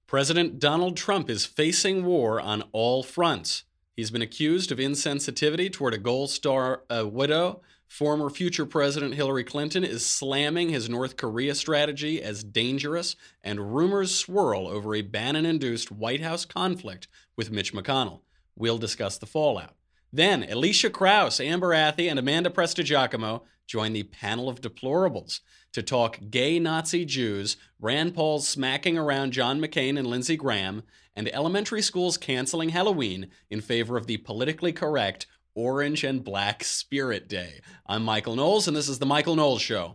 President Donald Trump is facing war on all fronts. He's been accused of insensitivity toward a Gold Star widow. Former future President Hillary Clinton is slamming his North Korea strategy as dangerous, and rumors swirl over a Bannon-induced White House conflict with Mitch McConnell. We'll discuss the fallout. Then, Alicia Krause, Amber Athey, and Amanda Prestigiacomo join the panel of deplorables to talk gay Nazi Jews, Rand Paul's smacking around John McCain and Lindsey Graham, and elementary schools canceling Halloween in favor of the politically correct Orange and Black Spirit Day. I'm Michael Knowles, and this is The Michael Knowles Show.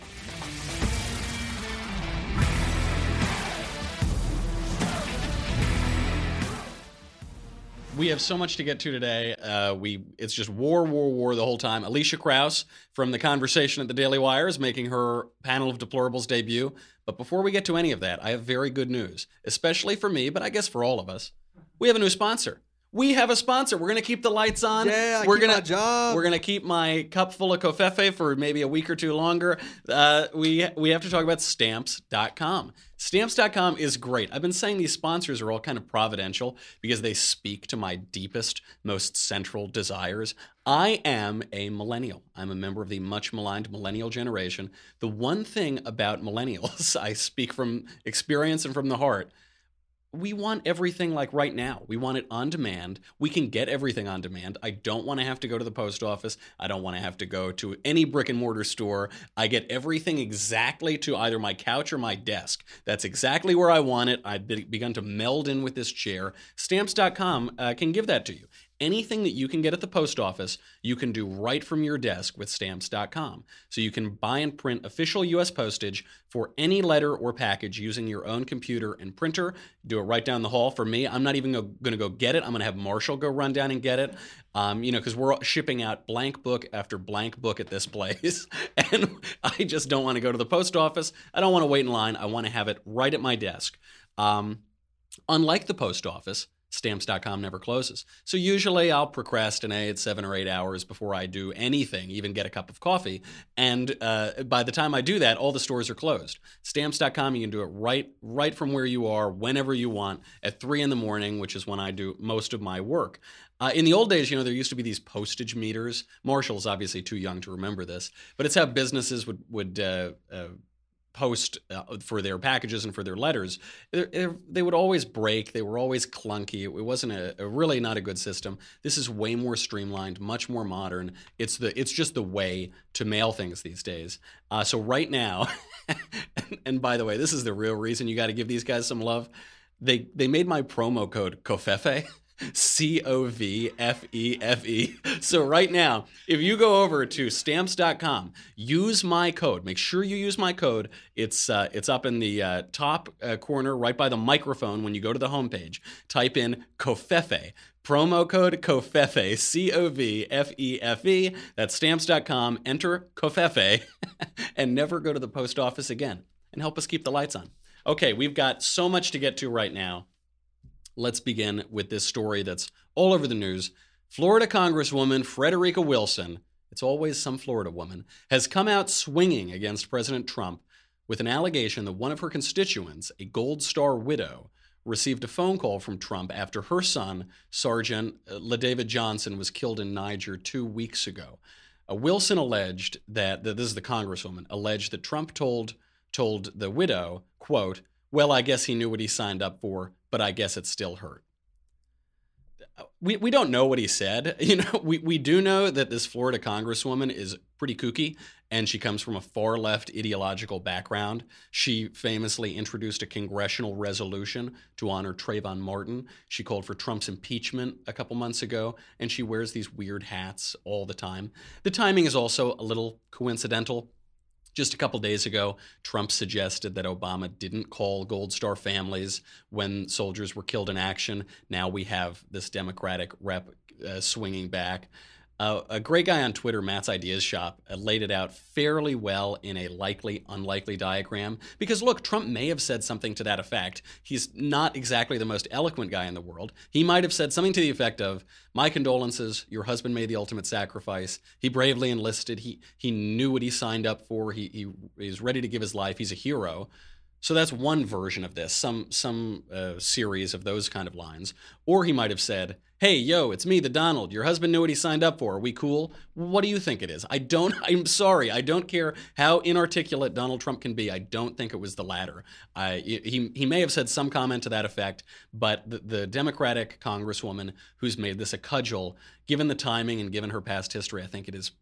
We have so much to get to today. It's just war the whole time. Alicia Krause from The Conversation at the Daily Wire is making her panel of deplorables debut. But before we get to any of that, I have very good news, especially for me, but I guess for all of us. We have a new sponsor. We have a sponsor. We're going to keep the lights on. Yeah, we're keep my job. We're going to keep my cup full of Covfefe for maybe a week or two longer. We have to talk about Stamps.com. Stamps.com is great. I've been saying these sponsors are all kind of providential because they speak to my deepest, most central desires. I am a millennial. I'm a member of the much maligned millennial generation. The one thing about millennials, I speak from experience and from the heart, we want everything like right now. We want it on demand. We can get everything on demand. I don't want to have to go to the post office. I don't want to have to go to any brick and mortar store. I get everything exactly to either my couch or my desk. That's exactly where I want it. I've begun to meld in with this chair. Stamps.com can give that to you. Anything that you can get at the post office, you can do right from your desk with Stamps.com. So you can buy and print official U.S. postage for any letter or package using your own computer and printer. Do it right down the hall. For me, I'm not even going to go get it. I'm going to have Marshall go run down and get it. Because we're shipping out blank book after blank book at this place. And I just don't want to go to the post office. I don't want to wait in line. I want to have it right at my desk. Unlike the post office, Stamps.com never closes. So usually I'll procrastinate 7 or 8 hours before I do anything, even get a cup of coffee. And by the time I do that, all the stores are closed. Stamps.com, you can do it right from where you are, whenever you want, at 3 in the morning, which is when I do most of my work. In the old days, there used to be these postage meters. Marshall's obviously too young to remember this, but it's how businesses would post for their packages and for their letters. They would always break. They were always clunky. It wasn't a really not a good system. This is way more streamlined, much more modern. It's just the way to mail things these days. So right now, and by the way, this is the real reason you got to give these guys some love. They made my promo code Covfefe. Covfefe. So right now, if you go over to Stamps.com, use my code. Make sure you use my code. It's up in the top corner right by the microphone when you go to the homepage. Type in Covfefe. Promo code Covfefe, Covfefe. That's Stamps.com. Enter Covfefe and never go to the post office again. And help us keep the lights on. Okay, we've got so much to get to right now. Let's begin with this story that's all over the news. Florida Congresswoman Frederica Wilson, it's always some Florida woman, has come out swinging against President Trump with an allegation that one of her constituents, a Gold Star widow, received a phone call from Trump after her son, Sergeant LaDavid Johnson, was killed in Niger 2 weeks ago. Wilson alleged that this is the Congresswoman, alleged that Trump told the widow, quote, "Well, I guess he knew what he signed up for, but I guess it still hurt." We don't know what he said. We do know that this Florida Congresswoman is pretty kooky, and she comes from a far left ideological background. She famously introduced a congressional resolution to honor Trayvon Martin. She called for Trump's impeachment a couple months ago, and she wears these weird hats all the time. The timing is also a little coincidental. Just a couple days ago, Trump suggested that Obama didn't call Gold Star families when soldiers were killed in action. Now we have this Democratic rep swinging back. A great guy on Twitter, Matt's Ideas Shop, laid it out fairly well in a likely, unlikely diagram. Because look, Trump may have said something to that effect. He's not exactly the most eloquent guy in the world. He might have said something to the effect of, "My condolences, your husband made the ultimate sacrifice. He bravely enlisted. He knew what he signed up for. He's ready to give his life. He's a hero. So that's one version of this, some series of those kind of lines. Or he might have said, hey, yo, it's me, the Donald. Your husband knew what he signed up for. Are we cool? What do you think it is? I'm sorry. I don't care how inarticulate Donald Trump can be. I don't think it was the latter. He may have said some comment to that effect, but the Democratic Congresswoman who's made this a cudgel, given the timing and given her past history, I think it is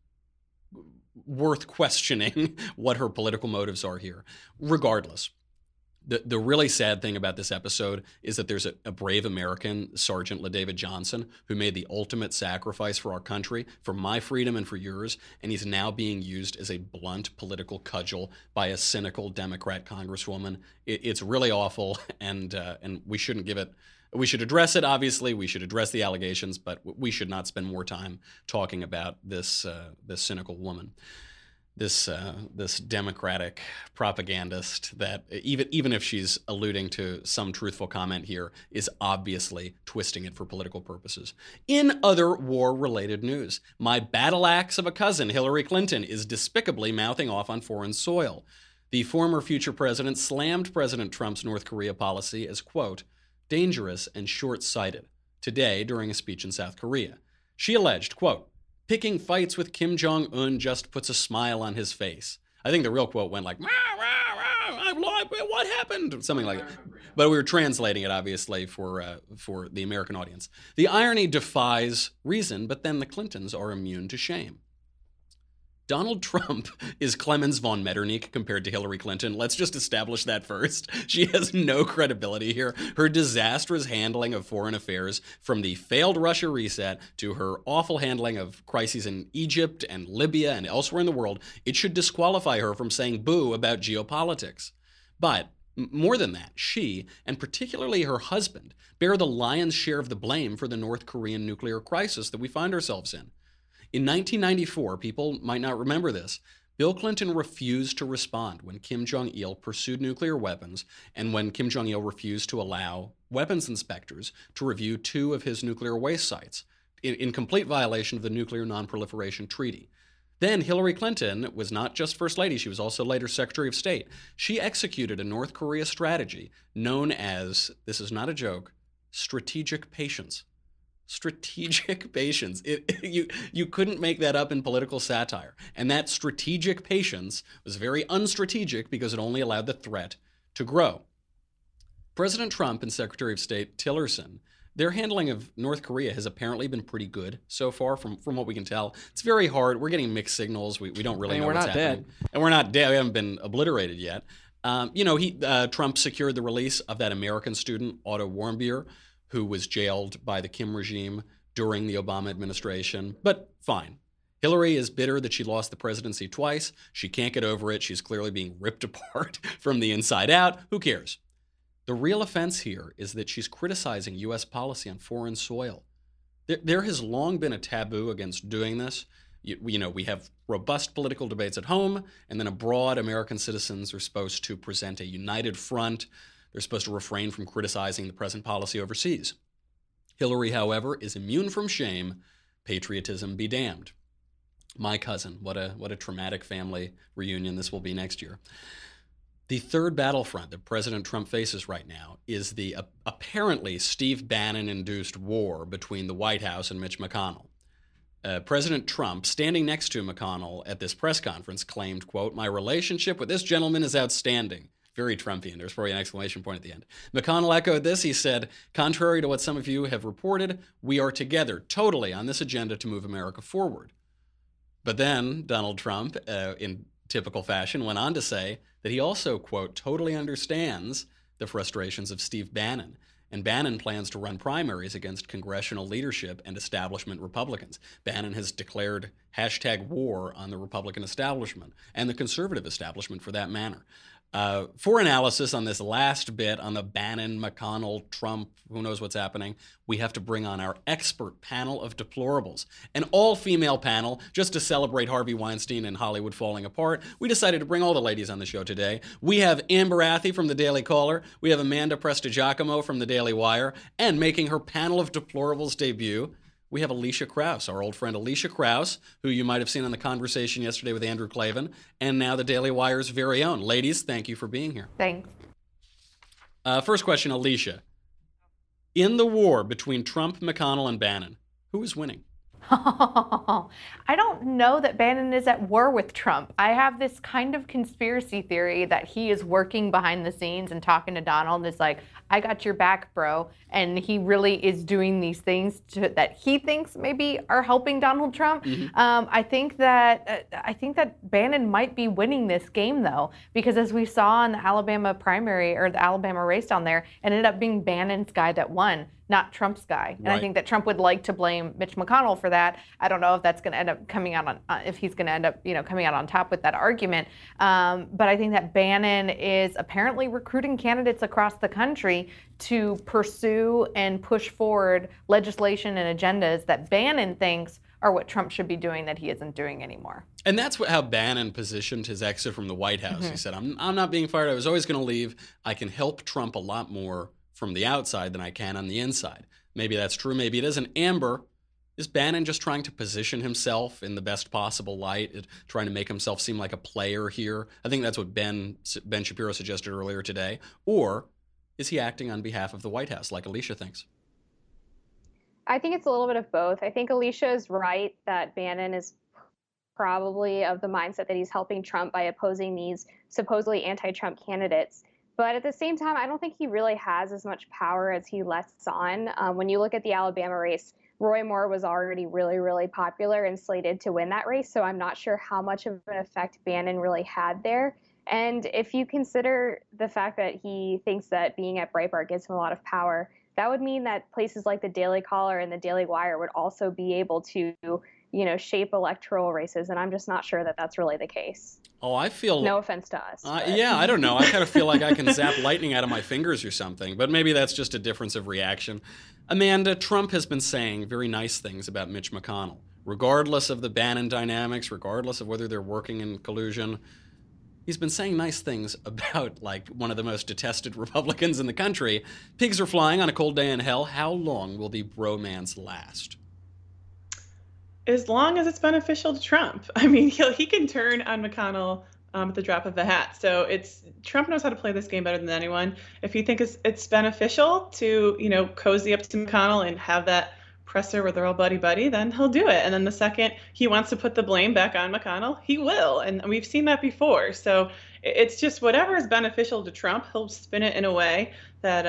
worth questioning what her political motives are here. Regardless, the really sad thing about this episode is that there's a brave American, Sergeant LaDavid Johnson, who made the ultimate sacrifice for our country, for my freedom and for yours, and he's now being used as a blunt political cudgel by a cynical Democrat congresswoman. It's really awful, and we shouldn't give it. We should address it, obviously. We should address the allegations, but we should not spend more time talking about this cynical woman. This Democratic propagandist that even if she's alluding to some truthful comment here, is obviously twisting it for political purposes. In other war-related news, my battle axe of a cousin, Hillary Clinton, is despicably mouthing off on foreign soil. The former future president slammed President Trump's North Korea policy as, quote, dangerous and short-sighted, today during a speech in South Korea. She alleged, quote, picking fights with Kim Jong-un just puts a smile on his face. I think the real quote went like, rah, rah, rah, what happened? Something like that. But we were translating it, obviously, for the American audience. The irony defies reason, but then the Clintons are immune to shame. Donald Trump is Clemens von Metternich compared to Hillary Clinton. Let's just establish that first. She has no credibility here. Her disastrous handling of foreign affairs, from the failed Russia reset to her awful handling of crises in Egypt and Libya and elsewhere in the world, it should disqualify her from saying boo about geopolitics. But more than that, she, and particularly her husband, bear the lion's share of the blame for the North Korean nuclear crisis that we find ourselves in. In 1994, people might not remember this, Bill Clinton refused to respond when Kim Jong-il pursued nuclear weapons and when Kim Jong-il refused to allow weapons inspectors to review 2 of his nuclear waste sites, in complete violation of the Nuclear Non-Proliferation Treaty. Then Hillary Clinton was not just First Lady, she was also later Secretary of State. She executed a North Korea strategy known as, this is not a joke, strategic patience. Strategic patience. You couldn't make that up in political satire. And that strategic patience was very unstrategic because it only allowed the threat to grow. President Trump and Secretary of State Tillerson, their handling of North Korea has apparently been pretty good so far from what we can tell. It's very hard. We're getting mixed signals. We don't really know what's happening. Dead. And we're not dead. We haven't been obliterated yet. Trump secured the release of that American student, Otto Warmbier, who was jailed by the Kim regime during the Obama administration. But fine. Hillary is bitter that she lost the presidency twice. She can't get over it. She's clearly being ripped apart from the inside out. Who cares? The real offense here is that she's criticizing U.S. policy on foreign soil. There has long been a taboo against doing this. We have robust political debates at home, and then abroad, American citizens are supposed to present a united front. They're supposed to refrain from criticizing the present policy overseas. Hillary, however, is immune from shame. Patriotism be damned. My cousin, what a traumatic family reunion this will be next year. The third battlefront that President Trump faces right now is the apparently Steve Bannon-induced war between the White House and Mitch McConnell. President Trump, standing next to McConnell at this press conference, claimed, quote, my relationship with this gentleman is outstanding. Very Trumpian. There's probably an exclamation point at the end. McConnell echoed this. He said, contrary to what some of you have reported, we are together totally on this agenda to move America forward. But then Donald Trump, in typical fashion, went on to say that he also, quote, totally understands the frustrations of Steve Bannon. And Bannon plans to run primaries against congressional leadership and establishment Republicans. Bannon has declared hashtag war on the Republican establishment and the conservative establishment for that matter. For analysis on this last bit on the Bannon, McConnell, Trump, who knows what's happening, we have to bring on our expert panel of deplorables. An all-female panel, just to celebrate Harvey Weinstein and Hollywood falling apart. We decided to bring all the ladies on the show today. We have Amber Athey from the Daily Caller. We have Amanda Prestigiacomo from the Daily Wire. And making her panel of deplorables debut, we have Alicia Krause, our old friend Alicia Krause, who you might have seen on The Conversation yesterday with Andrew Klavan, and now the Daily Wire's very own. Ladies, thank you for being here. Thanks. First question, Alicia. In the war between Trump, McConnell, and Bannon, who is winning? I don't know that Bannon is at war with Trump. I have this kind of conspiracy theory that he is working behind the scenes and talking to Donald and is like, I got your back, bro. And he really is doing these things that he thinks maybe are helping Donald Trump. I think that Bannon might be winning this game, though, because as we saw in the Alabama primary or the Alabama race down there, it ended up being Bannon's guy that won, not Trump's guy. And I think that Trump would like to blame Mitch McConnell for that. I don't know if that's going to end up coming out on, if he's going to end up, coming out on top with that argument. But I think that Bannon is apparently recruiting candidates across the country to pursue and push forward legislation and agendas that Bannon thinks are what Trump should be doing that he isn't doing anymore. And that's how Bannon positioned his exit from the White House. He said, I'm not being fired. I was always going to leave. I can help Trump a lot more from the outside than I can on the inside. Maybe that's true. Maybe it isn't. Amber, is Bannon just trying to position himself in the best possible light, trying to make himself seem like a player here? I think that's what Ben Shapiro suggested earlier today. Or is he acting on behalf of the White House, like Alicia thinks? I think it's a little bit of both. I think Alicia is right that Bannon is probably of the mindset that he's helping Trump by opposing these supposedly anti-Trump candidates. But at the same time, I don't think he really has as much power as he lets on. When you look at the Alabama race, Roy Moore was already really, really popular and slated to win that race. So I'm not sure how much of an effect Bannon really had there. And if you consider the fact that he thinks that being at Breitbart gives him a lot of power, that would mean that places like the Daily Caller and the Daily Wire would also be able to, shape electoral races. And I'm just not sure that that's really the case. Oh, I feel... No offense to us. Yeah, I don't know. I kind of feel like I can zap lightning out of my fingers or something, but maybe that's just a difference of reaction. Amanda, Trump has been saying very nice things about Mitch McConnell, regardless of the Bannon dynamics, regardless of whether they're working in collusion. He's been saying nice things about, like, one of the most detested Republicans in the country. Pigs are flying on a cold day in hell. How long will the bromance last? As long as it's beneficial to Trump. I mean, he can turn on McConnell at the drop of a hat. So Trump knows how to play this game better than anyone. If you think it's beneficial to, cozy up to McConnell and have that presser where they're all buddy-buddy, then he'll do it. And then the second he wants to put the blame back on McConnell, he will. And we've seen that before. So it's just whatever is beneficial to Trump, he'll spin it in a way that,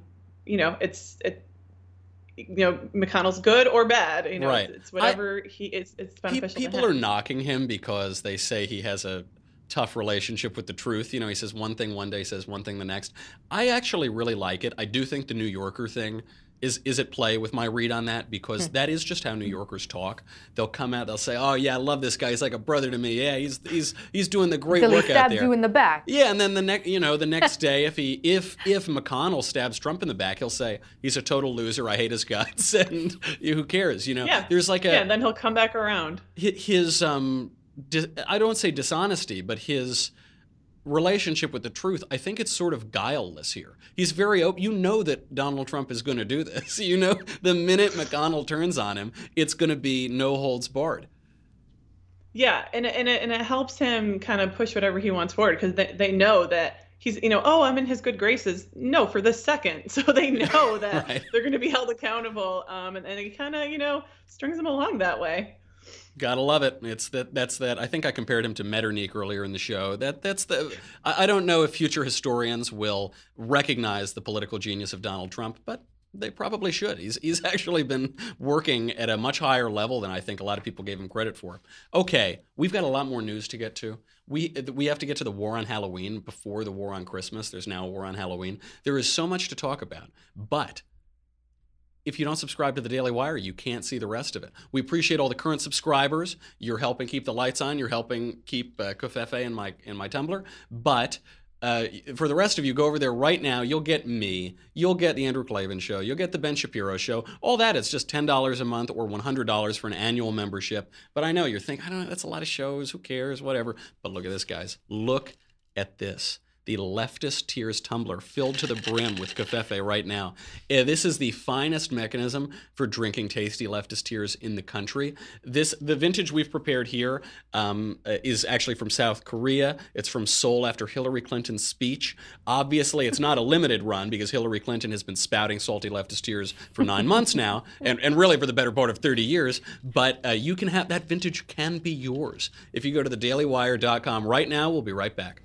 McConnell's good or bad. Right. It's whatever it's beneficial People to him. are knocking him because they say he has a tough relationship with the truth. He says one thing one day, says one thing the next. I actually really like it. I do think the New Yorker thing is at play with my read on that, because that is just how New Yorkers talk. They'll come out, they'll say, "Oh yeah, I love this guy. He's like a brother to me. Yeah, he's doing the great work out there." He stabs you in the back. Yeah, and then the next day, if McConnell stabs Trump in the back, he'll say he's a total loser. I hate his guts, and who cares? Yeah. There's like and then he'll come back around. His I don't say dishonesty, but his relationship with the truth, I think it's sort of guileless here. He's very open. You know that Donald Trump is going to do this. The minute McConnell turns on him, it's going to be no holds barred. Yeah, and it helps him kind of push whatever he wants forward, because they know that he's, I'm in his good graces. No, for this second. So they know that Right. They're going to be held accountable. And he kind of, strings them along that way. Gotta love it. That's that. I think I compared him to Metternich earlier in the show. I don't know if future historians will recognize the political genius of Donald Trump, but they probably should. He's actually been working at a much higher level than I think a lot of people gave him credit for. Okay, we've got a lot more news to get to. We have to get to the war on Halloween before the war on Christmas. There's now a war on Halloween. There is so much to talk about, but if you don't subscribe to the Daily Wire, you can't see the rest of it. We appreciate all the current subscribers. You're helping keep the lights on. You're helping keep Covfefe in my Tumblr. But for the rest of you, go over there right now. You'll get me. You'll get the Andrew Klavan Show. You'll get the Ben Shapiro Show. All that, it's just $10 a month or $100 for an annual membership. But I know you're thinking, I don't know, that's a lot of shows. Who cares? Whatever. But look at this, guys. Look at this. the Leftist Tears tumbler filled to the brim with covfefe right now. This is the finest mechanism for drinking tasty Leftist Tears in the country. The vintage we've prepared here is actually from South Korea. It's from Seoul after Hillary Clinton's speech. Obviously, it's not a limited run because Hillary Clinton has been spouting salty Leftist Tears for 9 months now, and really for the better part of 30 years. But you can have that vintage can be yours if you go to thedailywire.com right now. We'll be right back.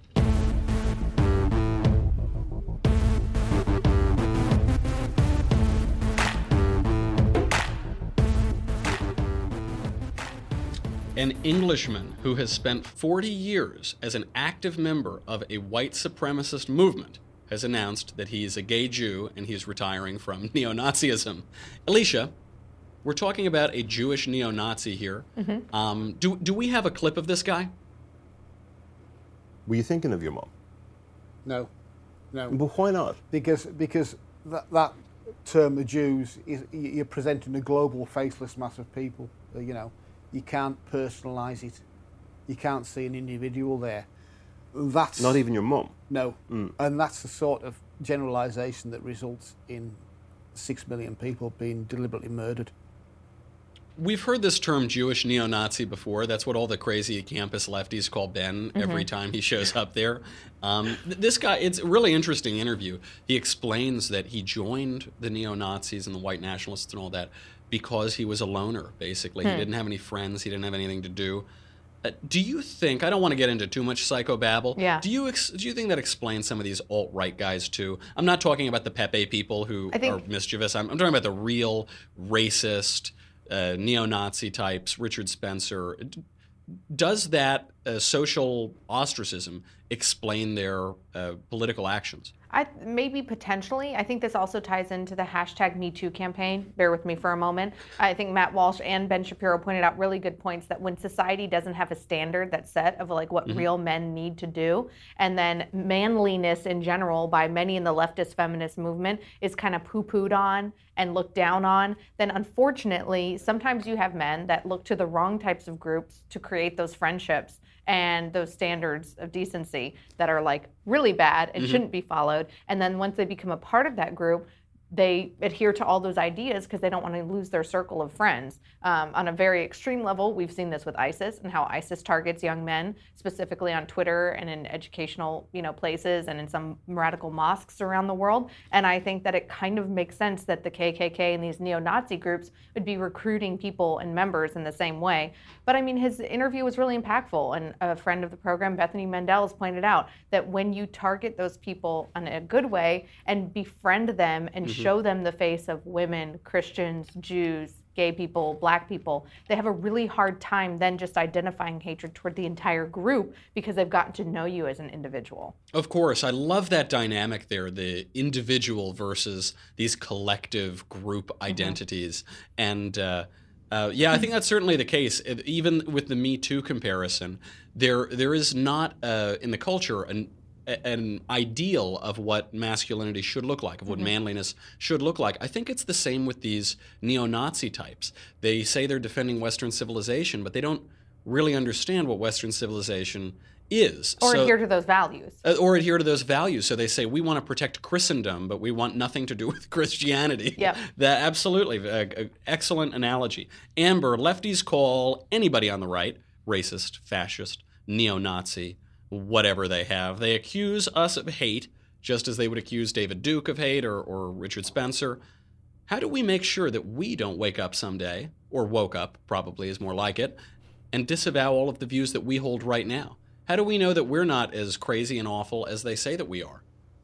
An Englishman who has spent 40 years as an active member of a white supremacist movement has announced that he is a gay Jew and he's retiring from neo-Nazism. Alicia, we're talking about a Jewish neo-Nazi here. Mm-hmm. Do we have a clip of this guy? Were you thinking of your mom? No. But why not? Because that term, the Jews, you're presenting a global faceless mass of people. You can't personalise it. You can't see an individual there. That's not even your mum. No, and that's the sort of generalisation that results in 6 million people being deliberately murdered. We've heard this term Jewish neo-Nazi before. That's what all the crazy campus lefties call Ben every time he shows up there. This guy, it's a really interesting interview. He explains that he joined the neo-Nazis and the white nationalists and all that because he was a loner, basically. He didn't have any friends. He didn't have anything to do. Do you think, I don't want to get into too much psychobabble, do you think that explains some of these alt-right guys too? I'm not talking about the Pepe people who are mischievous. I'm talking about the real racist, neo-Nazi types, Richard Spencer. Does that social ostracism explain their political actions? Maybe potentially. I think this also ties into the hashtag #MeToo campaign. Bear with me for a moment. I think Matt Walsh and Ben Shapiro pointed out really good points that when society doesn't have a standard that's set of like what real men need to do, and then manliness in general by many in the leftist feminist movement is kind of poo-pooed on and looked down on, then unfortunately, sometimes you have men that look to the wrong types of groups to create those friendships and those standards of decency that are like really bad and shouldn't be followed. And then once they become a part of that group, they adhere to all those ideas because they don't want to lose their circle of friends. On a very extreme level, we've seen this with ISIS and how ISIS targets young men, specifically on Twitter and in educational places and in some radical mosques around the world. And I think that it kind of makes sense that the KKK and these neo-Nazi groups would be recruiting people and members in the same way. But I mean, his interview was really impactful. And a friend of the program, Bethany Mandel, has pointed out that when you target those people in a good way and befriend them and show them the face of women, Christians, Jews, gay people, black people, they have a really hard time then just identifying hatred toward the entire group because they've gotten to know you as an individual. Of course. I love that dynamic there, the individual versus these collective group identities. And I think that's certainly the case. Even with the Me Too comparison, there is not in the culture an ideal of what masculinity should look like, of what manliness should look like. I think it's the same with these neo-Nazi types. They say they're defending Western civilization, but they don't really understand what Western civilization is. Or adhere to those values. So they say, we want to protect Christendom, but we want nothing to do with Christianity. Yep. That absolutely, excellent analogy. Amber, lefties call anybody on the right racist, fascist, neo-Nazi, whatever they have. They accuse us of hate, just as they would accuse David Duke of hate or Richard Spencer. How do we make sure that we don't wake up someday, or woke up, probably is more like it, and disavow all of the views that we hold right now? How do we know that we're not as crazy and awful as they say that we are?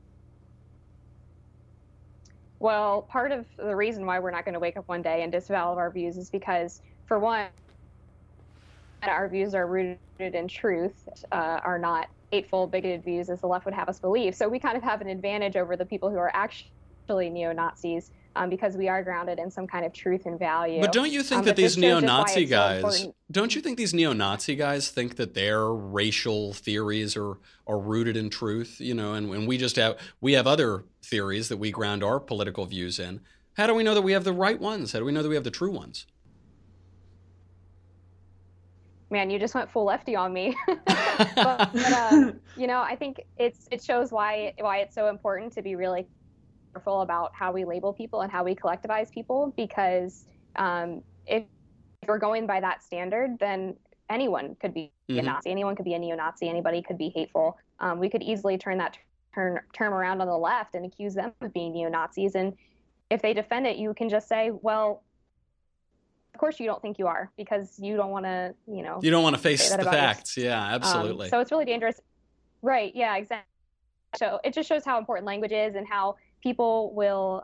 Well, part of the reason why we're not going to wake up one day and disavow all of our views is because, for one, our views are rooted in truth, are not hateful, bigoted views as the left would have us believe. So we kind of have an advantage over the people who are actually neo-Nazis because we are grounded in some kind of truth and value. But don't you think that these neo-Nazi guys, don't you think these neo-Nazi guys think that their racial theories are rooted in truth? And we have other theories that we ground our political views in. How do we know that we have the right ones? How do we know that we have the true ones? Man, you just went full lefty on me. You know, I think it shows why it's so important to be really careful about how we label people and how we collectivize people, because if we're going by that standard, then anyone could be a Nazi, anyone could be a neo-Nazi, anybody could be hateful. We could easily turn that term around on the left and accuse them of being neo-Nazis, and if they defend it, you can just say, well, of course you don't think you are, because you don't want to, you don't want to face the facts. Yeah, absolutely. So it's really dangerous. Right. Yeah, exactly. So it just shows how important language is, and how people will,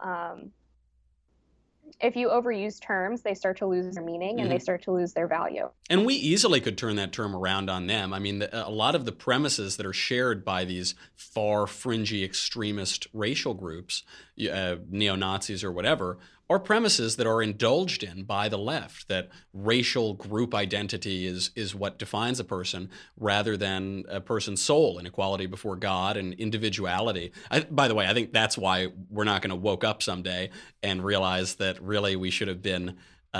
if you overuse terms, they start to lose their meaning and they start to lose their value. And we easily could turn that term around on them. I mean, a lot of the premises that are shared by these far fringy extremist racial groups, neo-Nazis or whatever, are premises that are indulged in by the left, that racial group identity is what defines a person rather than a person's soul and equality before God and individuality. By the way, I think that's why we're not going to woke up someday and realize that really we should have been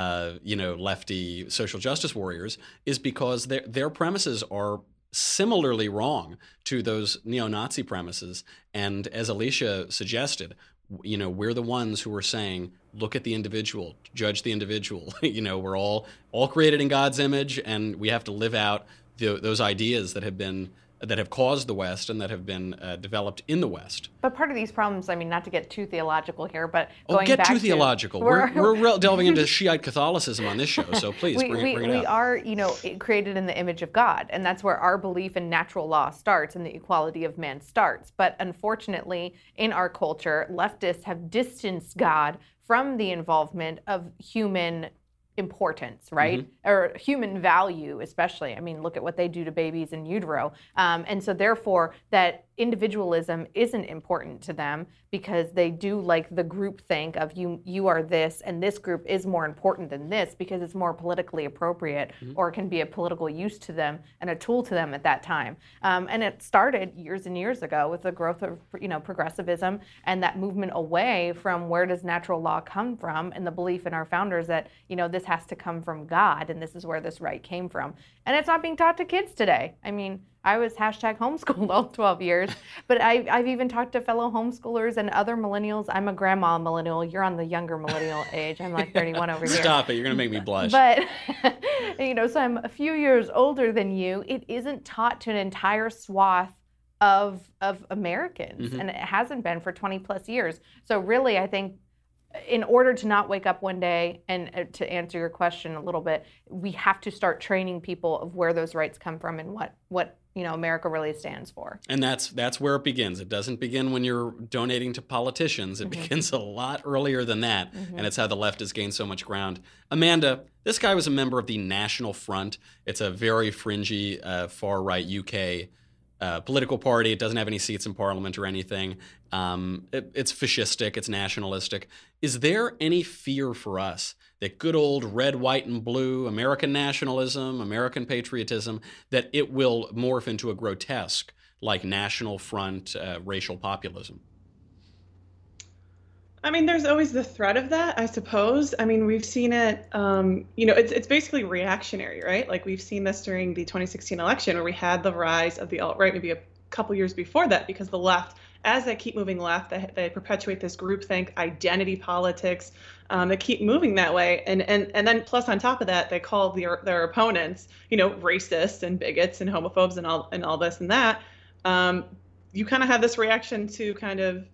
lefty social justice warriors, is because their premises are similarly wrong to those neo-Nazi premises. And as Alicia suggested, we're the ones who are saying, look at the individual, judge the individual. We're all created in God's image, and we have to live out those ideas that have caused the West and that have been developed in the West. But part of these problems, I mean, not to get too theological here, but theological. We're delving into Shiite Catholicism on this show, so please bring it up. We are, created in the image of God, and that's where our belief in natural law starts and the equality of man starts. But unfortunately, in our culture, leftists have distanced God from the involvement of human importance, right? Or human value, especially. I mean, look at what they do to babies in utero. And so therefore, that individualism isn't important to them, because they do like the group think of you are this, and this group is more important than this because it's more politically appropriate, or can be a political use to them and a tool to them at that time. And it started years and years ago with the growth of progressivism and that movement away from where does natural law come from, and the belief in our founders that this has to come from God, and this is where this right came from. And it's not being taught to kids today. I mean, I was #homeschooled all 12 years, but I've even talked to fellow homeschoolers and other millennials. I'm a grandma millennial. You're on the younger millennial age. I'm like 31 over here. Stop it. You're going to make me blush. But, so I'm a few years older than you. It isn't taught to an entire swath of Americans, and it hasn't been for 20 plus years. So really, I think in order to not wake up one day, and to answer your question a little bit, we have to start training people of where those rights come from and what America really stands for. And that's where it begins. It doesn't begin when you're donating to politicians. It begins a lot earlier than that, and it's how the left has gained so much ground. Amanda, this guy was a member of the National Front. It's a very fringy, far-right UK political party. It doesn't have any seats in parliament or anything. It's fascistic. It's nationalistic. Is there any fear for us that good old red, white, and blue American nationalism, American patriotism, that it will morph into a grotesque, like National Front racial populism? I mean, there's always the threat of that, I suppose. I mean, we've seen it, it's basically reactionary, right? Like, we've seen this during the 2016 election, where we had the rise of the alt-right maybe a couple years before that, because the left, as they keep moving left, they perpetuate this groupthink, identity politics. They keep moving that way. And then plus on top of that, they call their opponents, racist and bigots and homophobes and all this and that. You kind of have this reaction to kind of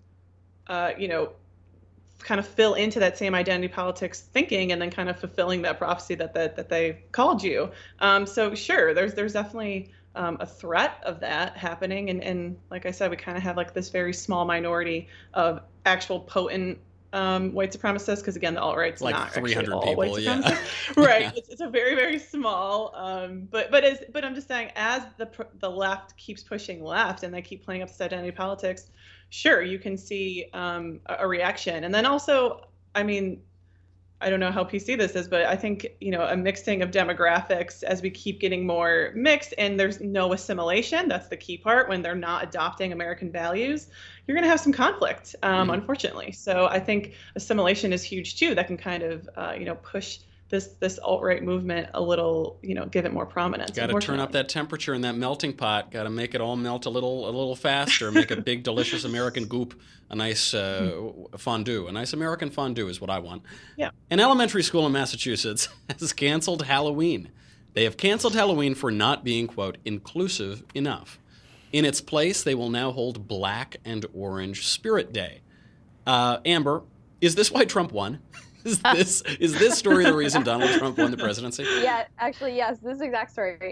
fill into that same identity politics thinking, and then kind of fulfilling that prophecy that they called you. So sure, there's definitely a threat of that happening. And like I said, we kind of have like this very small minority of actual potent white supremacists, because again, the alt-right's like not 300 actually all people, white supremacists. Right. It's a very, very small, but I'm just saying, as the left keeps pushing left and they keep playing up this identity politics, sure, you can see a reaction. And then also, I mean, I don't know how PC this is, but I think, a mixing of demographics as we keep getting more mixed, and there's no assimilation. That's the key part. When they're not adopting American values, you're going to have some conflict, unfortunately. So I think assimilation is huge too. That can kind of, push this alt-right movement a little, give it more prominence. Got to turn up that temperature in that melting pot. Got to make it all melt a little faster. Make a big, delicious American goop. A nice fondue. A nice American fondue is what I want. Yeah. An elementary school in Massachusetts has canceled Halloween. They have canceled Halloween for not being, quote, inclusive enough. In its place, they will now hold Black and Orange Spirit Day. Amber, is this why Trump won? Is this story the reason Donald Trump won the presidency? Yeah, actually, yes, this is the exact story.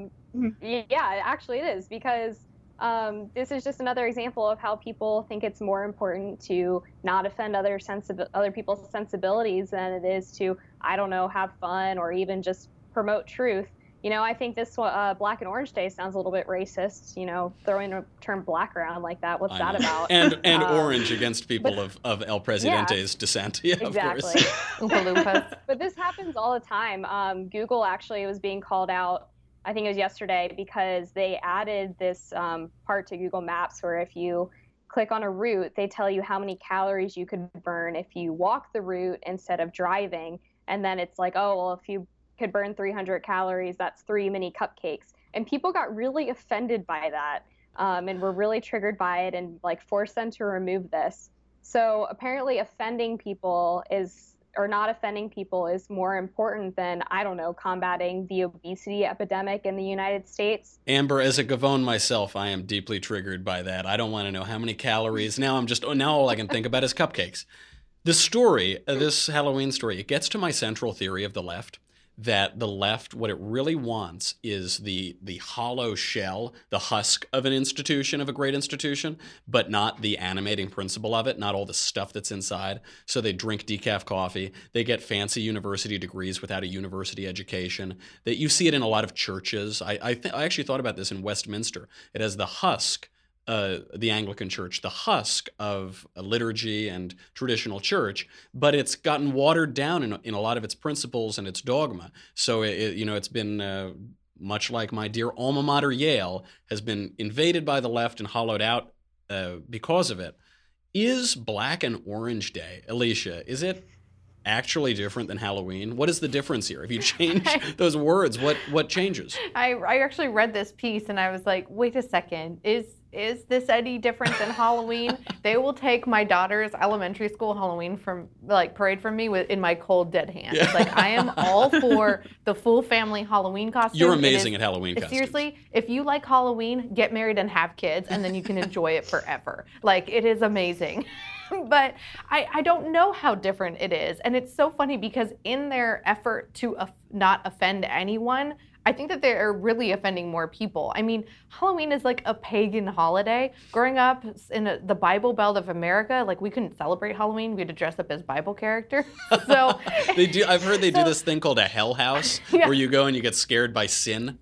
Yeah, actually it is, because this is just another example of how people think it's more important to not offend other people's sensibilities than it is to, I don't know, have fun or even just promote truth. I think this Black and Orange Day sounds a little bit racist, throwing a term black around like that. What's that about? And orange against people of El Presidente's descent. Yeah, exactly. Of course. But this happens all the time. Google actually was being called out, I think it was yesterday, because they added this part to Google Maps where if you click on a route, they tell you how many calories you could burn if you walk the route instead of driving. And then it's like, oh, well, if you could burn 300 calories, that's 3 mini cupcakes. And people got really offended by that and were really triggered by it and forced them to remove this. So apparently offending people not offending people is more important than, I don't know, combating the obesity epidemic in the United States. Amber, as a Gavone myself, I am deeply triggered by that. I don't want to know how many calories. Now all I can think about is cupcakes. The story, this Halloween story, it gets to my central theory of the left, that the left, what it really wants is the hollow shell, the husk of an institution, of a great institution, but not the animating principle of it, not all the stuff that's inside. So they drink decaf coffee. They get fancy university degrees without a university education. That you see it in a lot of churches. I actually thought about this in Westminster. It has the husk, the Anglican Church, the husk of a liturgy and traditional church, but it's gotten watered down in a lot of its principles and its dogma. So it's been much like my dear alma mater Yale has been invaded by the left and hollowed out because of it. Is Black and Orange Day, Alicia, is it actually different than Halloween? What is the difference here? If you change those words, what changes? I actually read this piece and I was like, wait a second, is this any different than Halloween? They will take my daughter's elementary school Halloween parade from me in my cold dead hands. Yeah. I am all for the full family Halloween costume. You're amazing at Halloween costumes. Seriously, if you like Halloween, get married and have kids, and then you can enjoy it forever. It is amazing. But I don't know how different it is. And it's so funny because in their effort to not offend anyone, I think that they're really offending more people. I mean, Halloween is like a pagan holiday. Growing up in the Bible Belt of America, we couldn't celebrate Halloween. We had to dress up as Bible characters. So they do. I've heard they do this thing called a hell house, where you go and you get scared by sin.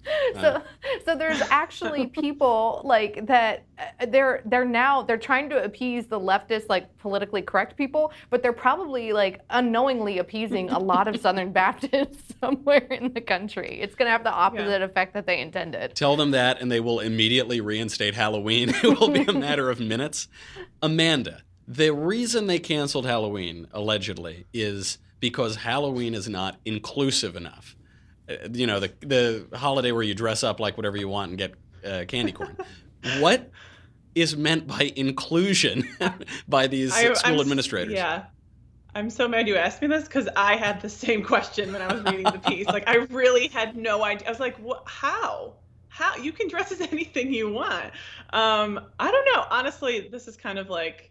So there's actually people that they're trying to appease the leftist, politically correct people, but they're probably unknowingly appeasing a lot of Southern Baptists somewhere in the country. It's going to have the opposite effect that they intended. Tell them that and they will immediately reinstate Halloween. It will be a matter of minutes. Amanda, the reason they canceled Halloween, allegedly, is because Halloween is not inclusive enough. The holiday where you dress up like whatever you want and get candy corn. What is meant by inclusion by these school administrators? Yeah. I'm so mad you asked me this because I had the same question when I was reading the piece. I really had no idea. I was like, what? How? You can dress as anything you want. I don't know. Honestly, this is kind of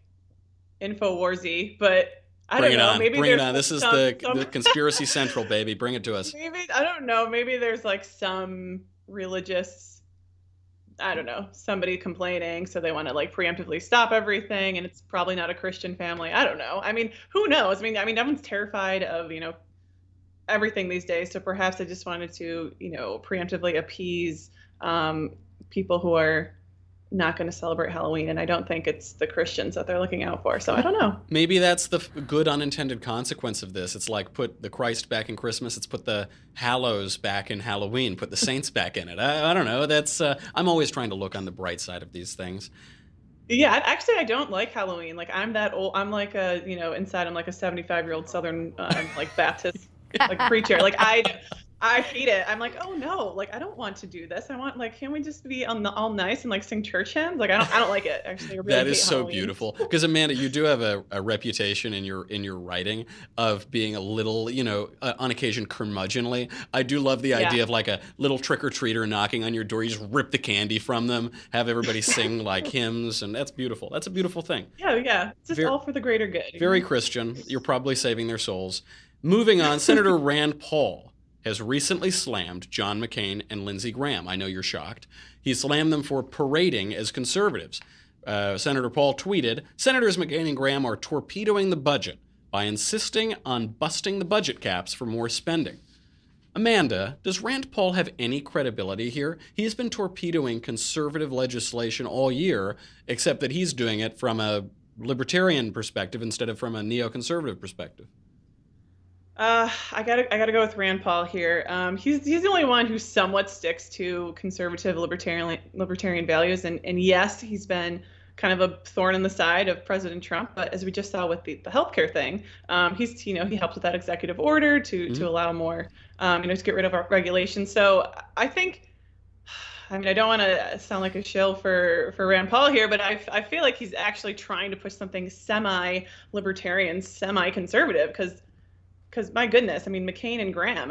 InfoWarsy, but I don't know. Maybe bring it on. This is the Conspiracy Central, baby. Bring it to us. Maybe, I don't know. Maybe there's some religious, I don't know, somebody complaining, so they want to preemptively stop everything, and it's probably not a Christian family. I don't know. I mean, who knows? I mean, everyone's terrified of, everything these days, so perhaps they just wanted to, preemptively appease people who are not going to celebrate Halloween, and I don't think it's the Christians that they're looking out for, so I don't know. Maybe that's the good unintended consequence of this. It's put the Christ back in Christmas, it's put the Hallows back in Halloween, put the saints back in it. I don't know. That's I'm always trying to look on the bright side of these things. Yeah, actually, I don't like Halloween. I'm that old. I'm inside I'm a 75-year-old Southern Baptist like preacher. Like I hate it. I'm like, oh no, like I don't want to do this. I want like, can we just be all nice and like sing church hymns? Like I don't like it actually. I really That is hate so Halloween. beautiful. Because Amanda, you do have a reputation in your writing of being a little, on occasion curmudgeonly. I do love the idea of like a little trick or treater knocking on your door. You just rip the candy from them, have everybody sing like hymns, and that's beautiful. That's a beautiful thing. Yeah. It's just all for the greater good. Very Christian. You're probably saving their souls. Moving on, Senator Rand Paul has recently slammed John McCain and Lindsey Graham. I know you're shocked. He slammed them for parading as conservatives. Senator Paul tweeted, Senators McCain and Graham are torpedoing the budget by insisting on busting the budget caps for more spending. Amanda, does Rand Paul have any credibility here? He's been torpedoing conservative legislation all year, except that he's doing it from a libertarian perspective instead of from a neoconservative perspective. I gotta go with Rand Paul here. He's the only one who somewhat sticks to conservative libertarian values, and yes, he's been kind of a thorn in the side of President Trump. But as we just saw with the healthcare thing, he helped with that executive order to allow more, to get rid of our regulations. So I think, I don't want to sound like a shill for Rand Paul here, but I feel like he's actually trying to push something semi-libertarian, semi-conservative, because my goodness, McCain and Graham,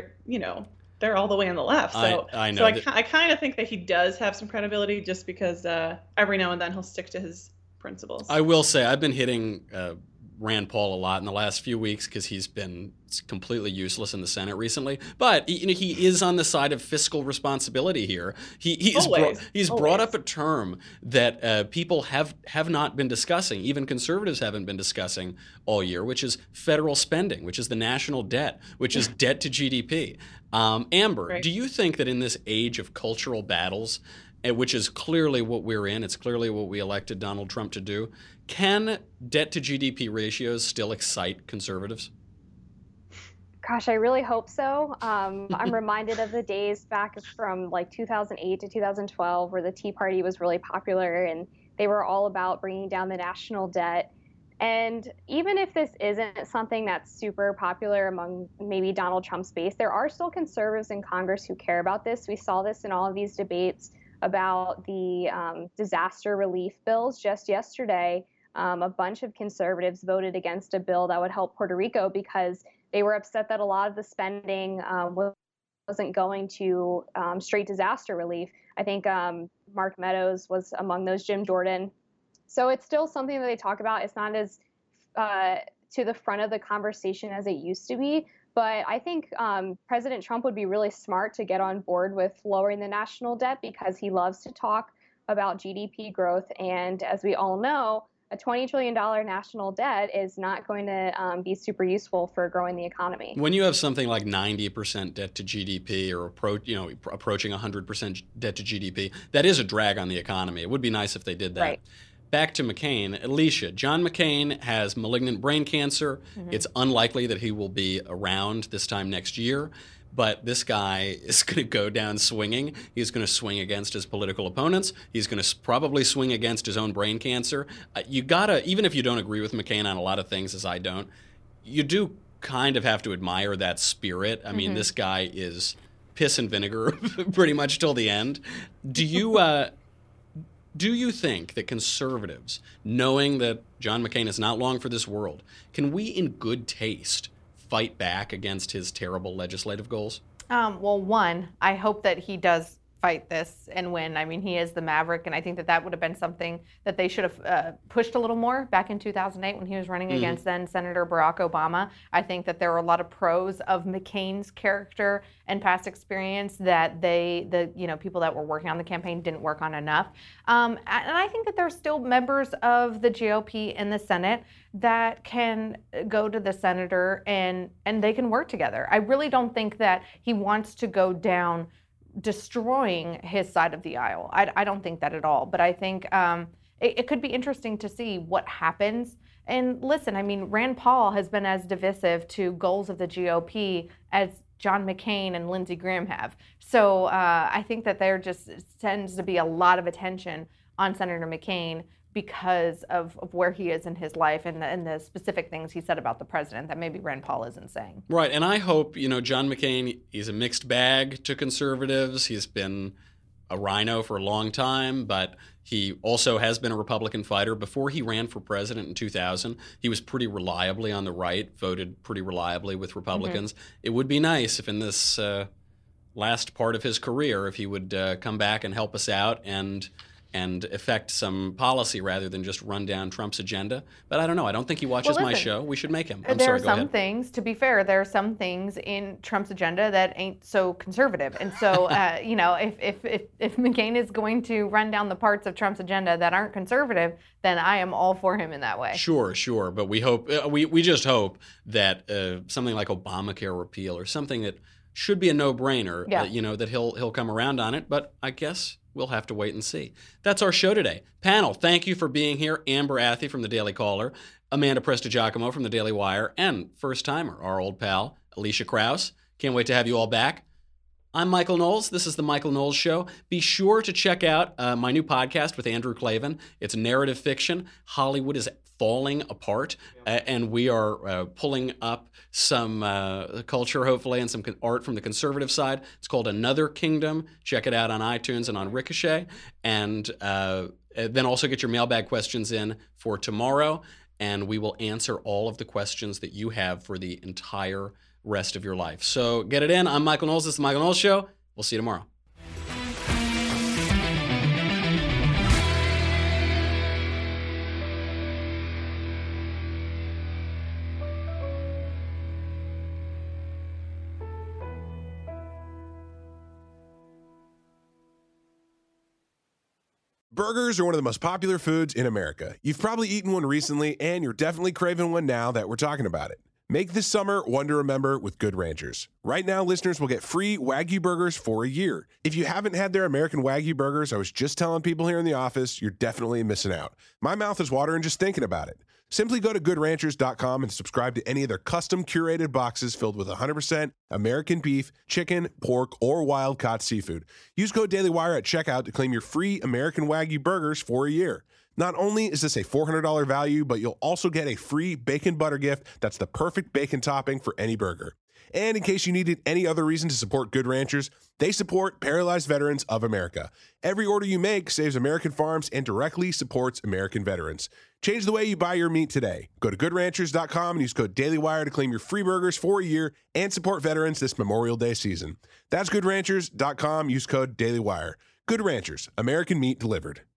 they're all the way on the left. So I know. So I kind of think that he does have some credibility just because every now and then he'll stick to his principles. I will say I've been hitting Rand Paul a lot in the last few weeks because he's been completely useless in the Senate recently. But he is on the side of fiscal responsibility here. He's brought up a term that people have not been discussing, even conservatives haven't been discussing all year, which is federal spending, which is the national debt, which is debt to GDP. Amber, right. Do you think that in this age of cultural battles, which is clearly what we're in, it's clearly what we elected Donald Trump to do, can debt to GDP ratios still excite conservatives? Gosh, I really hope so. I'm reminded of the days back from like 2008 to 2012 where the Tea Party was really popular and they were all about bringing down the national debt. And even if this isn't something that's super popular among maybe Donald Trump's base, there are still conservatives in Congress who care about this. We saw this in all of these debates about the disaster relief bills. Just yesterday, a bunch of conservatives voted against a bill that would help Puerto Rico because they were upset that a lot of the spending wasn't going to straight disaster relief. I think Mark Meadows was among those, Jim Jordan. So it's still something that they talk about. It's not as to the front of the conversation as it used to be. But I think President Trump would be really smart to get on board with lowering the national debt because he loves to talk about GDP growth. And as we all know, a $20 trillion national debt is not going to be super useful for growing the economy. When you have something like 90% debt to GDP or approaching 100% debt to GDP, that is a drag on the economy. It would be nice if they did that. Right. Back to McCain. Alicia, John McCain has malignant brain cancer. Mm-hmm. It's unlikely that he will be around this time next year. But this guy is going to go down swinging. He's going to swing against his political opponents. He's going to probably swing against his own brain cancer. You gotta, even if you don't agree with McCain on a lot of things, as I don't, you do kind of have to admire that spirit. I mean, this guy is piss and vinegar pretty much till the end. Do you think that conservatives, knowing that John McCain is not long for this world, can we in good taste fight back against his terrible legislative goals? Well, one, I hope that he does fight this and win. I mean, he is the maverick, and I think that would have been something that they should have pushed a little more back in 2008 when he was running against then Senator Barack Obama. I think that there were a lot of pros of McCain's character and past experience that the people that were working on the campaign didn't work on enough. And I think that there's still members of the GOP in the Senate that can go to the senator and they can work together. I really don't think that he wants to go down destroying his side of the aisle. I don't think that at all. But I think it could be interesting to see what happens. And listen, I mean, Rand Paul has been as divisive to goals of the GOP as John McCain and Lindsey Graham have. So I think that there just tends to be a lot of attention on Senator McCain because of where he is in his life and the specific things he said about the president that maybe Rand Paul isn't saying. Right, and I hope, John McCain, he's a mixed bag to conservatives. He's been a rhino for a long time, but he also has been a Republican fighter. Before he ran for president in 2000, he was pretty reliably on the right, voted pretty reliably with Republicans. It would be nice if in this last part of his career, if he would come back and help us out and affect some policy rather than just run down Trump's agenda. But I don't know. I don't think he watches my show. We should make him. There are some things, to be fair, there are some things in Trump's agenda that ain't so conservative. And so, if McCain is going to run down the parts of Trump's agenda that aren't conservative, then I am all for him in that way. Sure. But we hope, we just hope that something like Obamacare repeal or something that should be a no-brainer, that he'll come around on it. But I guess we'll have to wait and see. That's our show today. Panel, thank you for being here. Amber Athey from the Daily Caller, Amanda Prestigiacomo from the Daily Wire, and first-timer, our old pal, Alicia Krause. Can't wait to have you all back. I'm Michael Knowles. This is The Michael Knowles Show. Be sure to check out my new podcast with Andrew Klavan. It's narrative fiction. Hollywood is falling apart, and we are pulling up some culture, hopefully, and some art from the conservative side. It's called Another Kingdom. Check it out on iTunes and on Ricochet. And then also get your mailbag questions in for tomorrow, and we will answer all of the questions that you have for the entire rest of your life. So get it in. I'm Michael Knowles. This is The Michael Knowles Show. We'll see you tomorrow. Burgers are one of the most popular foods in America. You've probably eaten one recently, and you're definitely craving one now that we're talking about it. Make this summer one to remember with Good Ranchers. Right now, listeners will get free Wagyu burgers for a year. If you haven't had their American Wagyu burgers, I was just telling people here in the office, you're definitely missing out. My mouth is watering just thinking about it. Simply go to goodranchers.com and subscribe to any of their custom curated boxes filled with 100% American beef, chicken, pork, or wild-caught seafood. Use code DailyWire at checkout to claim your free American Wagyu burgers for a year. Not only is this a $400 value, but you'll also get a free bacon butter gift that's the perfect bacon topping for any burger. And in case you needed any other reason to support Good Ranchers, they support Paralyzed Veterans of America. Every order you make saves American farms and directly supports American veterans. Change the way you buy your meat today. Go to goodranchers.com and use code DailyWire to claim your free burgers for a year and support veterans this Memorial Day season. That's goodranchers.com. Use code DailyWire. Good Ranchers, American meat delivered.